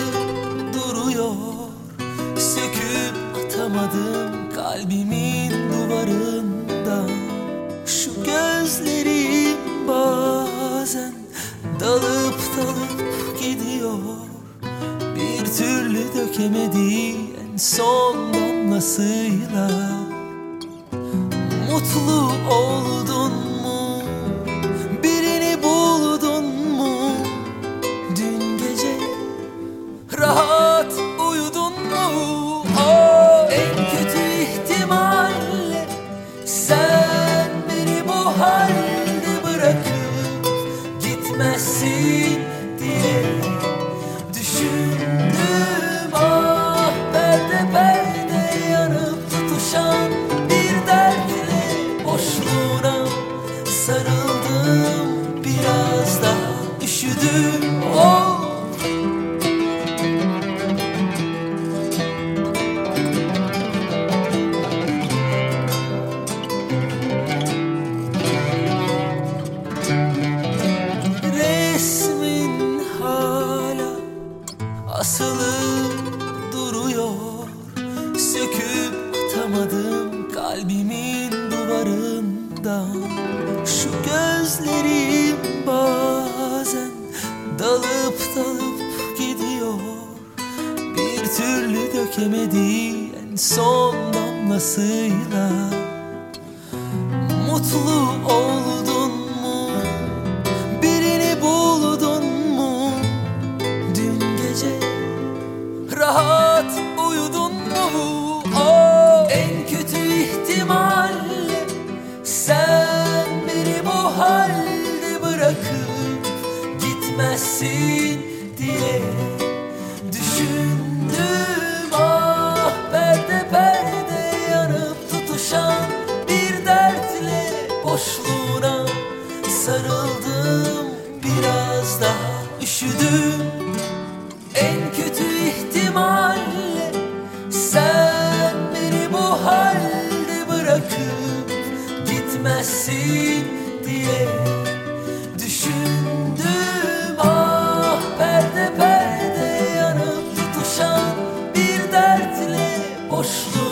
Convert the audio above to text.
duruyor. Söküp atamadım kalbimin duvarından. Şu gözlerim bazen dalıp gidiyor. Bir türlü dökemedi en son damlasıyla. Mutlu oldun mu? Birini buldun mu? Dün gece rahat uyudun mu? Oh, en kötü ihtimalle sen beni bu halde bırakıp gitmezsin diye düşündüm. Ah, perde perde yanıp tutuşan bir dertle boşluğuna sarıldım. Biraz daha üşüdüm. Oh, resmin hala asılı duruyor. Söküp atamadım kalbimin duvarından. Şu gözlerim bazen dalıp gidiyor. Bir türlü dökemedi en son damlasıyla. Mutlu oldun mu? Birini buldun mu? Dün gece rahat uyudun mu? Oh, en kötü ihtimalle sen beni bu halde bırakıp gitmezsin diye düşündüm. Ah, perde perde yanıp tutuşan bir dertle boşluğuna sarıldım. Biraz daha üşüdüm. En kötü ihtimalle sen beni bu halde bırakıp gitmezsin diye düşündüm. Ah, perde perde yanıp tutuşan bir dertle boşluğuna